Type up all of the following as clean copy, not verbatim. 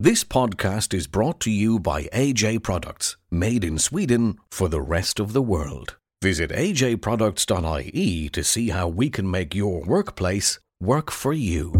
This podcast is brought to you by AJ Products, made in Sweden for the rest of the world. Visit ajproducts.ie to see how we can make your workplace work for you.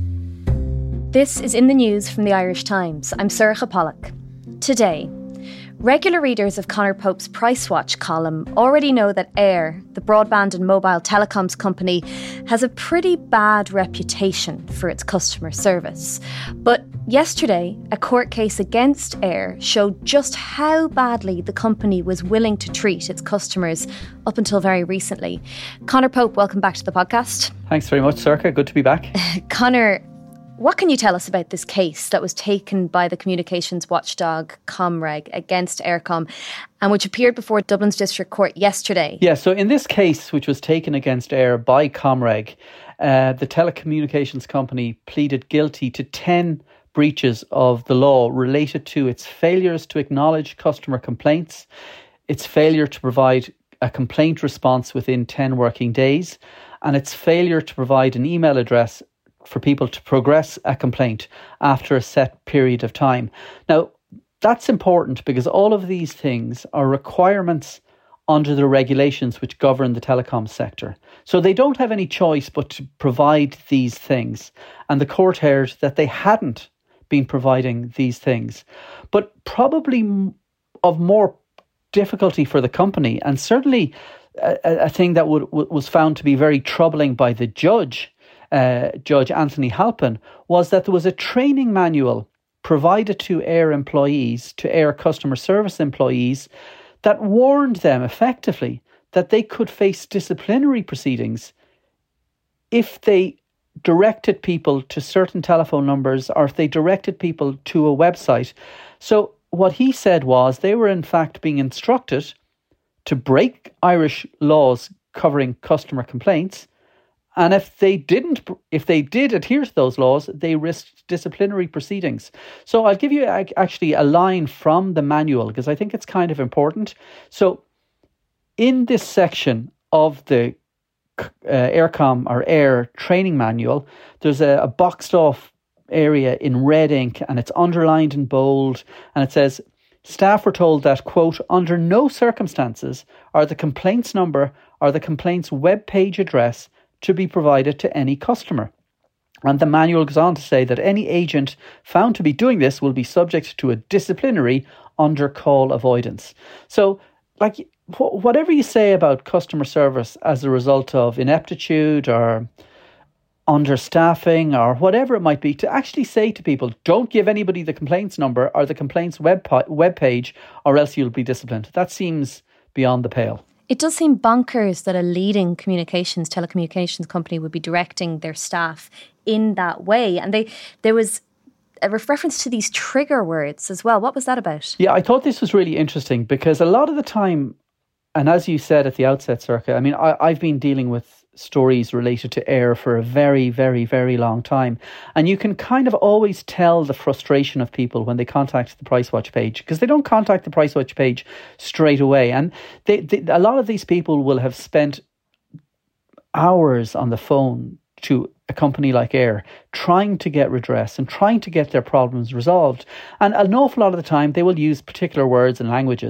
This is In the News from the Irish Times. I'm Sorcha Pollack. Today, regular readers of Conor Pope's Price Watch column already know that Eir, the broadband and mobile telecoms company, has a pretty bad reputation for its customer service. But yesterday, a court case against Eir showed just how badly the company was willing to treat its customers up until very recently. Conor Pope, welcome back to the podcast. Thanks very much, Sorcha. Good to be back. Conor, what can you tell us about this case that was taken by the communications watchdog Comreg against Eircom and which appeared before Dublin's District Court yesterday? Yeah, so in this case, which was taken against Eir by Comreg, the telecommunications company pleaded guilty to 10 breaches of the law related to its failures to acknowledge customer complaints, its failure to provide a complaint response within 10 working days, and its failure to provide an email address for people to progress a complaint after a set period of time. Now, that's important because all of these things are requirements under the regulations which govern the telecom sector. So they don't have any choice but to provide these things. And the court heard that they hadn't been providing these things. But probably of more difficulty for the company, and certainly a thing that was found to be very troubling by the judge, Judge Anthony Halpin, was that there was a training manual provided to Eir employees, to Eir customer service employees, that warned them effectively that they could face disciplinary proceedings if they directed people to certain telephone numbers or if they directed people to a website. So what he said was they were in fact being instructed to break Irish laws covering customer complaints. And if they did adhere to those laws, they risked disciplinary proceedings. So I'll give you actually a line from the manual because I think it's kind of important. So in this section of the Eircom or Eir training manual, there's a boxed off area in red ink and it's underlined in bold, and it says, staff were told that, quote, under no circumstances are the complaints number or the complaints web page address to be provided to any customer. And the manual goes on to say that any agent found to be doing this will be subject to a disciplinary under call avoidance. So, like, whatever you say about customer service as a result of ineptitude or understaffing or whatever it might be, to actually say to people, don't give anybody the complaints number or the complaints web page or else you'll be disciplined. That seems beyond the pale. It does seem bonkers that a leading telecommunications company would be directing their staff in that way. And there was a reference to these trigger words as well. What was that about? Yeah, I thought this was really interesting because a lot of the time, and as you said at the outset, Sorcha, I mean, I've been dealing with stories related to Eir for a very, very, very long time. And you can kind of always tell the frustration of people when they contact the Price Watch page because they don't contact the Price Watch page straight away. And a lot of these people will have spent hours on the phone to a company like Eir trying to get redress and trying to get their problems resolved. And an awful lot of the time they will use particular words and language.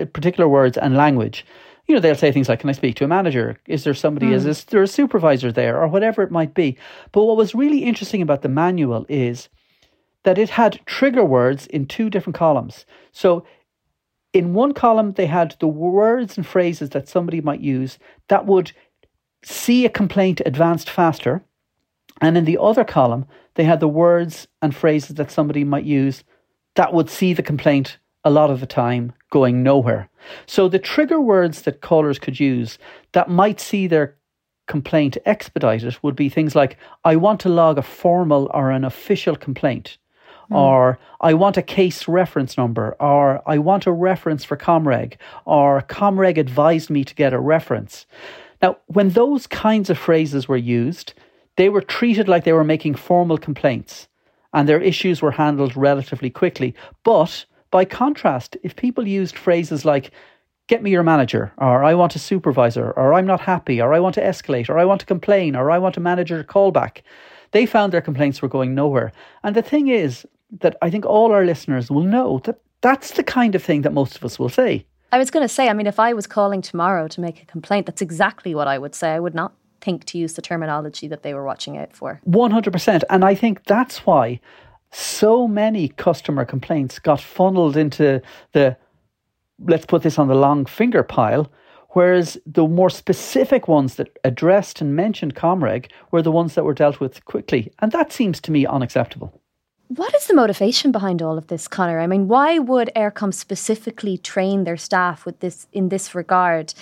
You know, they'll say things like, can I speak to a manager? Is there somebody, is there a supervisor there? Or whatever it might be. But what was really interesting about the manual is that it had trigger words in 2 different columns. So in one column, they had the words and phrases that somebody might use that would see a complaint advanced faster. And in the other column, they had the words and phrases that somebody might use that would see the complaint a lot of the time going nowhere. So the trigger words that callers could use that might see their complaint expedited would be things like, I want to log a formal or an official complaint, or I want a case reference number, or I want a reference for Comreg, or Comreg advised me to get a reference. Now, when those kinds of phrases were used, they were treated like they were making formal complaints and their issues were handled relatively quickly. But by contrast, if people used phrases like, get me your manager, or I want a supervisor, or I'm not happy, or I want to escalate, or I want to complain, or I want a manager to call back, they found their complaints were going nowhere. And the thing is, that I think all our listeners will know that that's the kind of thing that most of us will say. I was going to say, I mean, if I was calling tomorrow to make a complaint, that's exactly what I would say. I would not think to use the terminology that they were watching out for. 100%. And I think that's why so many customer complaints got funneled into the, let's put this on the long finger pile, whereas the more specific ones that addressed and mentioned Comreg were the ones that were dealt with quickly. And that seems to me unacceptable. What is the motivation behind all of this, Conor? I mean, why would Eircom specifically train their staff with this in this regard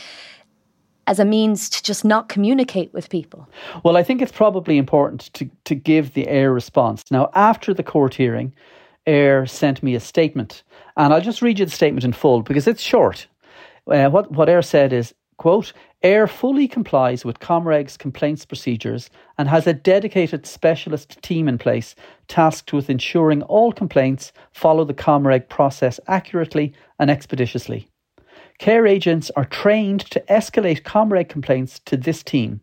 as a means to just not communicate with people? Well, I think it's probably important to give the Eir response. Now, after the court hearing, Eir sent me a statement. And I'll just read you the statement in full because it's short. What Eir said is, quote, Eir fully complies with Comreg's complaints procedures and has a dedicated specialist team in place tasked with ensuring all complaints follow the Comreg process accurately and expeditiously. Care agents are trained to escalate Comreg complaints to this team.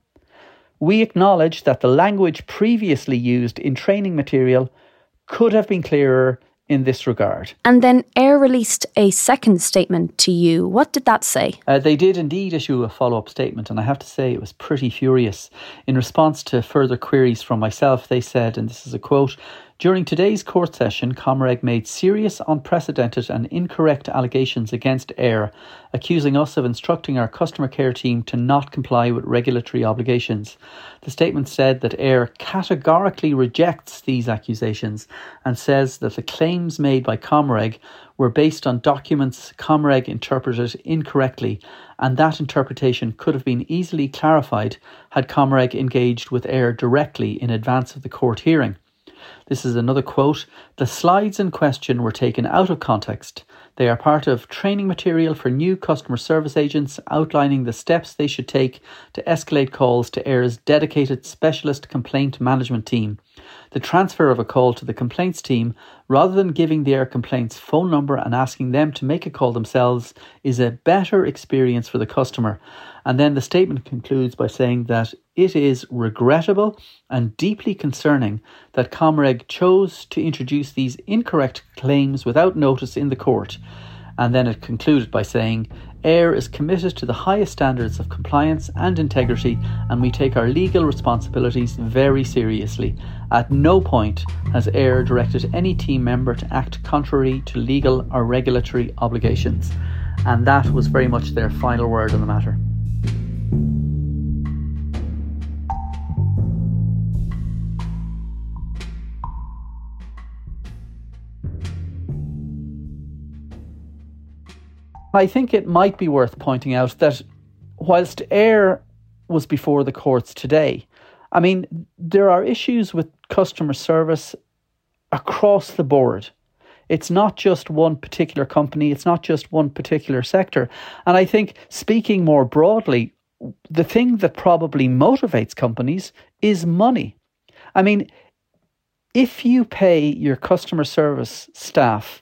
We acknowledge that the language previously used in training material could have been clearer in this regard. And then Eir released a second statement to you. What did that say? They did indeed issue a follow-up statement, and I have to say it was pretty furious. In response to further queries from myself, they said, and this is a quote, during today's court session, Comreg made serious, unprecedented and incorrect allegations against Eir, accusing us of instructing our customer care team to not comply with regulatory obligations. The statement said that Eir categorically rejects these accusations and says that the claims made by Comreg were based on documents Comreg interpreted incorrectly, and that interpretation could have been easily clarified had Comreg engaged with Eir directly in advance of the court hearing. This is another quote. The slides in question were taken out of context. They are part of training material for new customer service agents outlining the steps they should take to escalate calls to Eir's dedicated specialist complaint management team. The transfer of a call to the complaints team, rather than giving the Eir complaints phone number and asking them to make a call themselves, is a better experience for the customer. And then the statement concludes by saying that it is regrettable and deeply concerning that Comreg chose to introduce these incorrect claims without notice in the court. And then it concluded by saying, Eir is committed to the highest standards of compliance and integrity, and we take our legal responsibilities very seriously. At no point has Eir directed any team member to act contrary to legal or regulatory obligations. And that was very much their final word on the matter. I think it might be worth pointing out that whilst Eir was before the courts today, I mean, there are issues with customer service across the board. It's not just one particular company, it's not just one particular sector. And I think, speaking more broadly, the thing that probably motivates companies is money. I mean, if you pay your customer service staff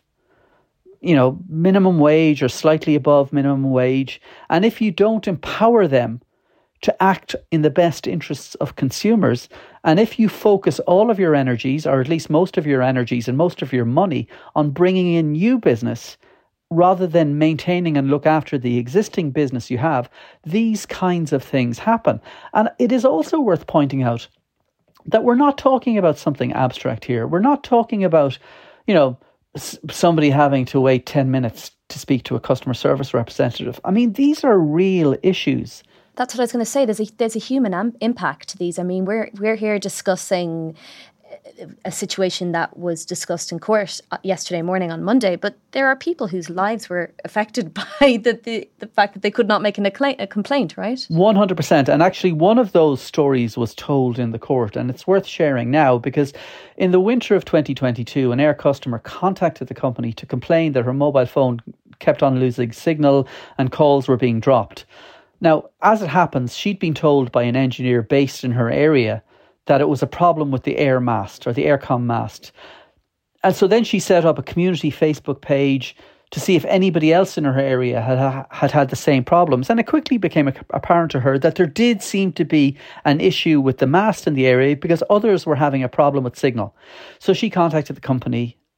minimum wage or slightly above minimum wage, and if you don't empower them to act in the best interests of consumers, and if you focus all of your energies, or at least most of your energies and most of your money, on bringing in new business rather than maintaining and look after the existing business you have, these kinds of things happen. And it is also worth pointing out that we're not talking about something abstract here. We're not talking about, somebody having to wait 10 minutes to speak to a customer service representative. I mean, these are real issues. That's what I was going to say. There's a human impact to these. I mean, we're here discussing a situation that was discussed in court yesterday morning on Monday, but there are people whose lives were affected by the fact that they could not make a complaint, right? 100%. And actually one of those stories was told in the court, and it's worth sharing now because in the winter of 2022, an Eir customer contacted the company to complain that her mobile phone kept on losing signal and calls were being dropped. Now, as it happens, she'd been told by an engineer based in her area that it was a problem with the Eir mast or the Eircom mast. And so then she set up a community Facebook page to see if anybody else in her area had the same problems. And it quickly became apparent to her that there did seem to be an issue with the mast in the area because others were having a problem with signal. So she contacted the company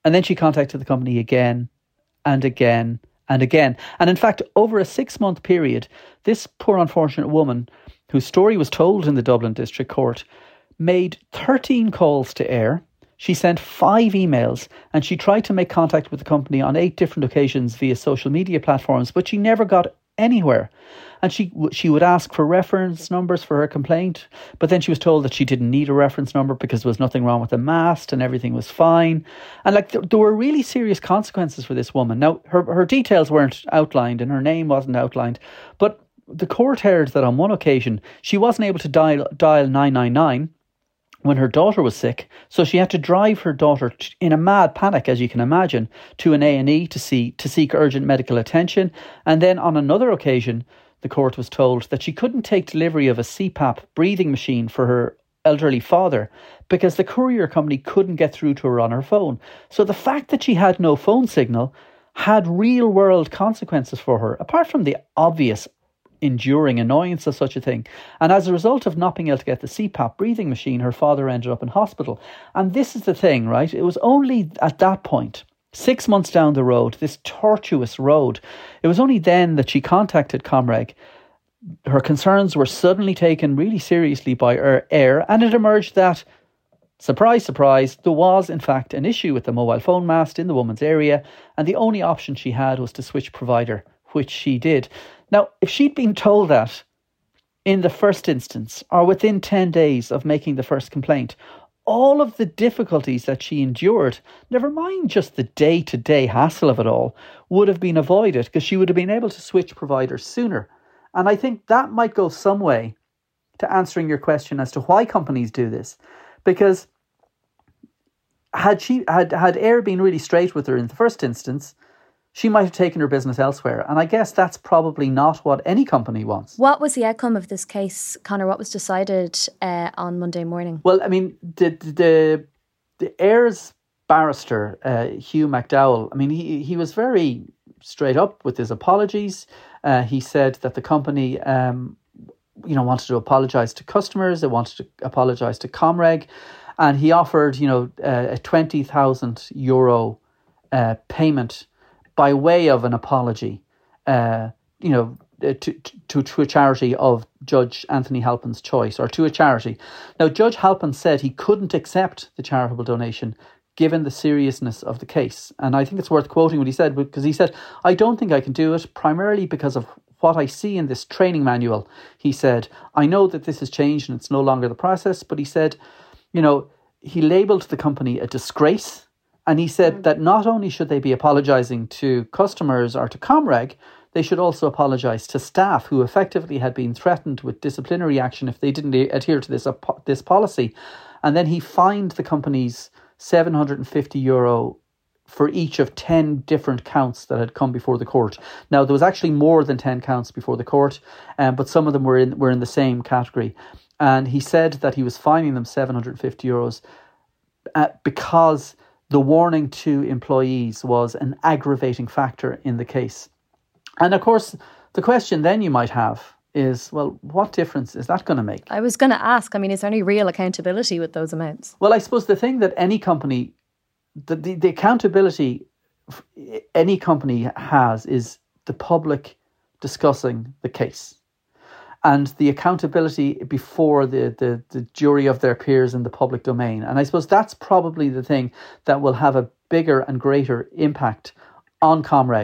And then she contacted the company again and again and again. And in fact, over a 6-month period, this poor unfortunate woman, whose story was told in the Dublin District Court, made 13 calls to Air. She sent 5 emails, and she tried to make contact with the company on 8 different occasions via social media platforms, but she never got anywhere. And she would ask for reference numbers for her complaint, but then she was told that she didn't need a reference number because there was nothing wrong with the mast and everything was fine. And there were really serious consequences for this woman. Now, her details weren't outlined and her name wasn't outlined, but the court heard that on one occasion she wasn't able to dial 999 when her daughter was sick, so she had to drive her daughter in a mad panic, as you can imagine, to an A&E to seek urgent medical attention. And then on another occasion, the court was told that she couldn't take delivery of a CPAP breathing machine for her elderly father because the courier company couldn't get through to her on her phone. So the fact that she had no phone signal had real world consequences for her, apart from the obvious enduring annoyance of such a thing. And as a result of not being able to get the CPAP breathing machine, her father ended up in hospital. And this is the thing, right? It was only at that point, 6 months down the road, this tortuous road, it was only then that she contacted Comreg. Her concerns were suddenly taken really seriously by Air, and it emerged that, surprise, surprise, there was in fact an issue with the mobile phone mast in the woman's area, and the only option she had was to switch provider, which she did. Now, if she'd been told that in the first instance, or within 10 days of making the first complaint, all of the difficulties that she endured, never mind just the day-to-day hassle of it all, would have been avoided because she would have been able to switch providers sooner. And I think that might go some way to answering your question as to why companies do this. Because had Air been really straight with her in the first instance, she might have taken her business elsewhere. And I guess that's probably not what any company wants. What was the outcome of this case, Conor? What was decided on Monday morning? Well, I mean, the Air's barrister, Hugh McDowell, I mean, he was very straight up with his apologies. He said that the company, wanted to apologise to customers. They wanted to apologise to Comreg. And he offered, a €20,000 payment by way of an apology, to a charity of Judge Anthony Halpin's choice, or to a charity. Now, Judge Halpin said he couldn't accept the charitable donation given the seriousness of the case. And I think it's worth quoting what he said, because he said, "I don't think I can do it, primarily because of what I see in this training manual." He said, "I know that this has changed and it's no longer the process," but he said, he labelled the company a disgrace. And he said that not only should they be apologising to customers or to Comreg, they should also apologise to staff who effectively had been threatened with disciplinary action if they didn't adhere to this policy. And then he fined the companies €750 for each of 10 different counts that had come before the court. Now, there was actually more than 10 counts before the court, but some of them were in the same category. And he said that he was fining them €750 because the warning to employees was an aggravating factor in the case. And of course, the question then you might have is, well, what difference is that going to make? I was going to ask, is there any real accountability with those amounts? Well, I suppose the thing that any company, the accountability any company has is the public discussing the case. And the accountability before the jury of their peers in the public domain. And I suppose that's probably the thing that will have a bigger and greater impact on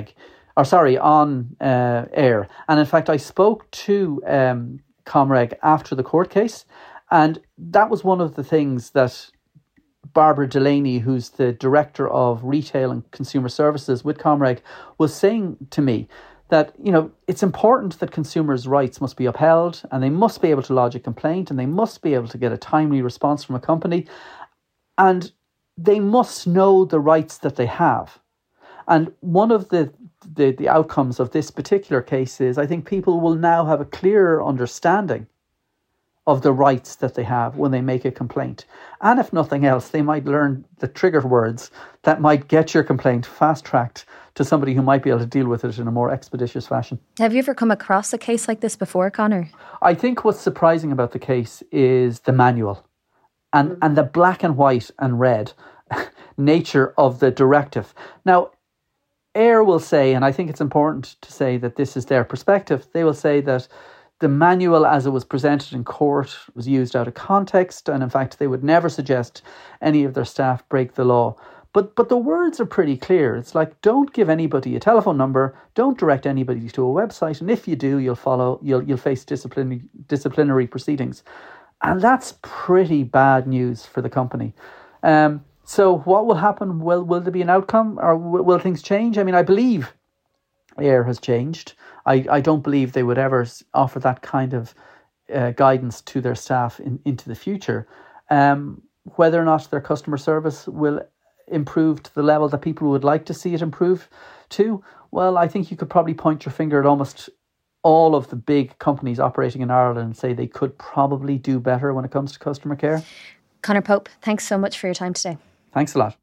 on Air. And in fact, I spoke to Comreg after the court case, and that was one of the things that Barbara Delaney, who's the Director of Retail and Consumer Services with Comreg, was saying to me, that, it's important that consumers' rights must be upheld, and they must be able to lodge a complaint, and they must be able to get a timely response from a company, and they must know the rights that they have. And one of the outcomes of this particular case is, I think people will now have a clearer understanding of the rights that they have when they make a complaint. And if nothing else, they might learn the trigger words that might get your complaint fast-tracked to somebody who might be able to deal with it in a more expeditious fashion. Have you ever come across a case like this before, Conor? I think what's surprising about the case is the manual and the black and white and red. nature of the directive. Now, AIR will say, and I think it's important to say that this is their perspective, they will say that the manual as it was presented in court was used out of context, and in fact they would never suggest any of their staff break the law. But the words are pretty clear. It's like, don't give anybody a telephone number, don't direct anybody to a website, and if you do, you'll face disciplinary proceedings. And that's pretty bad news for the company. So what will happen? Will there be an outcome, or will things change? I mean, I believe AIR has changed. I don't believe they would ever offer that kind of guidance to their staff into the future. Whether or not their customer service will improve to the level that people would like to see it improve to, well, I think you could probably point your finger at almost all of the big companies operating in Ireland and say they could probably do better when it comes to customer care. Conor Pope, thanks so much for your time today. Thanks a lot.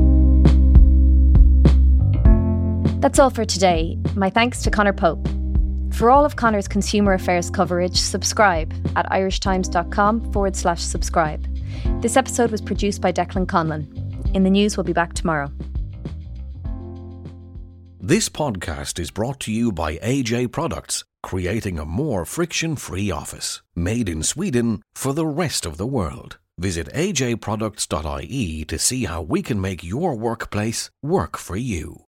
That's all for today. My thanks to Conor Pope. For all of Conor's consumer affairs coverage, subscribe at irishtimes.com/subscribe. This episode was produced by Declan Conlon. In the News will be back tomorrow. This podcast is brought to you by AJ Products, creating a more friction-free office. Made in Sweden for the rest of the world. Visit ajproducts.ie to see how we can make your workplace work for you.